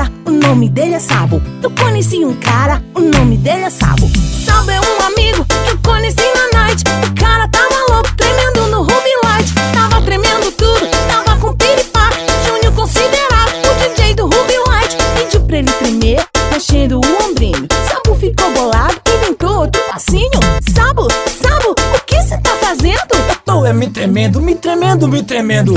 cara, o nome dele é Sabo. Eu conheci um cara, o nome dele é Sabo. Sabo é um amigo que eu conheci na night. O cara tava louco, tremendo no Ruby Light. Tava tremendo tudo, tava com piripaque. Júnior considerado o DJ do Ruby Light. Pediu pra ele tremer, mexendo o ombrinho. Sabo ficou bolado, inventou outro passinho. Sabo, o que cê tá fazendo? Eu tô me tremendo, me tremendo, me tremendo.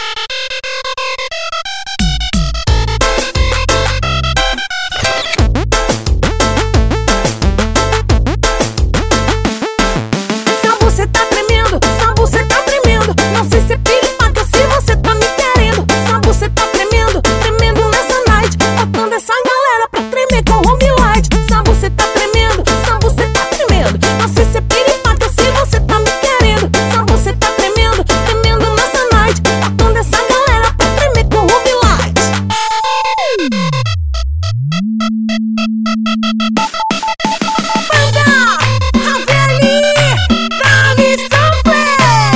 Sabo, cê tá tremendo, Sabo, cê tá tremendo. Não sei se é piripaca, se você tá me querendo. Sabo, cê tá tremendo, tremendo nessa night. Botando essa galera pra tremer com o Ruby Light. Sabo, cê tá tremendo, Sabo, cê tá tremendo. Não sei se é piripaca, se você tá me querendo. Sabo, cê tá tremendo, tremendo nessa night. Botando essa galera pra tremer com o Ruby Light. Banda Raveli, Dani Sampler.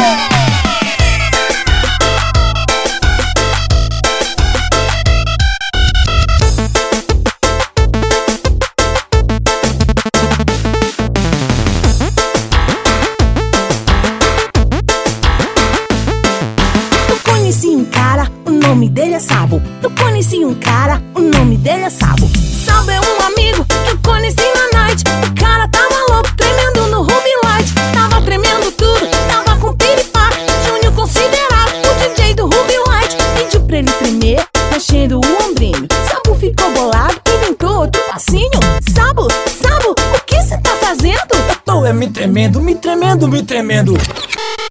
Eu conheci um cara, o nome dele é Sabo. Eu conheci um cara, o nome dele é Sabo. Sabo é um amigo que eu conheci na night. O cara tava louco, tremendo no Ruby Light. Tava tremendo tudo, tava com piripaque. Júnior considerado o DJ do Ruby Light. Pediu pra ele tremer, mexendo o ombrinho. Sabo ficou bolado, inventou outro passinho. Sabo, o que cê tá fazendo? Eu tô me tremendo, me tremendo, me tremendo.